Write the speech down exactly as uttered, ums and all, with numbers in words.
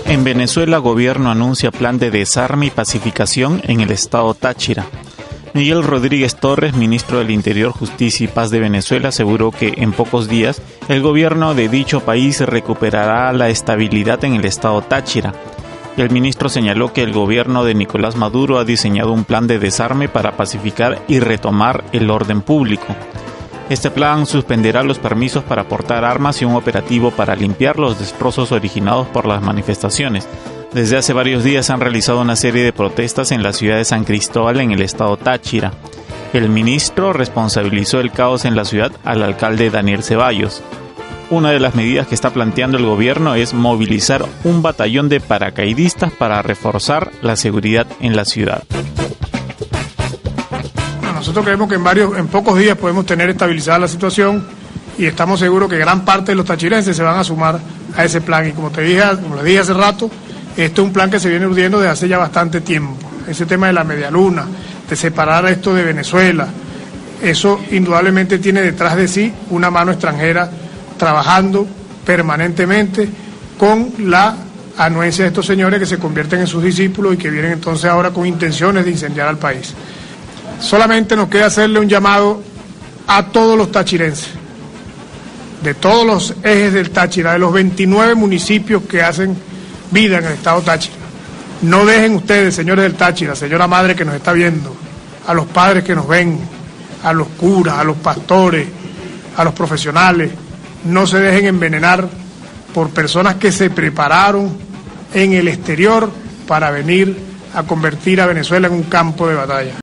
En Venezuela, gobierno anuncia plan de desarme y pacificación en el estado Táchira. Miguel Rodríguez Torres, ministro del Interior, Justicia y Paz de Venezuela, aseguró que en pocos días el gobierno de dicho país recuperará la estabilidad en el estado Táchira. El ministro señaló que el gobierno de Nicolás Maduro ha diseñado un plan de desarme para pacificar y retomar el orden público. Este plan suspenderá los permisos para portar armas y un operativo para limpiar los destrozos originados por las manifestaciones. Desde hace varios días se han realizado una serie de protestas en la ciudad de San Cristóbal, en el estado Táchira. El ministro responsabilizó el caos en la ciudad al alcalde Daniel Ceballos. Una de las medidas que está planteando el gobierno es movilizar un batallón de paracaidistas para reforzar la seguridad en la ciudad. Nosotros creemos que en varios, en pocos días podemos tener estabilizada la situación y estamos seguros que gran parte de los tachirenses se van a sumar a ese plan. Y como te dije, como les dije hace rato, este es un plan que se viene urdiendo desde hace ya bastante tiempo. Ese tema de la medialuna, de separar esto de Venezuela, eso indudablemente tiene detrás de sí una mano extranjera trabajando permanentemente con la anuencia de estos señores que se convierten en sus discípulos y que vienen entonces ahora con intenciones de incendiar al país. Solamente nos queda hacerle un llamado a todos los tachirenses, de todos los ejes del Táchira, de los veintinueve municipios que hacen vida en el estado Táchira. No dejen ustedes, señores del Táchira, señora madre que nos está viendo, a los padres que nos ven, a los curas, a los pastores, a los profesionales, no se dejen envenenar por personas que se prepararon en el exterior para venir a convertir a Venezuela en un campo de batalla.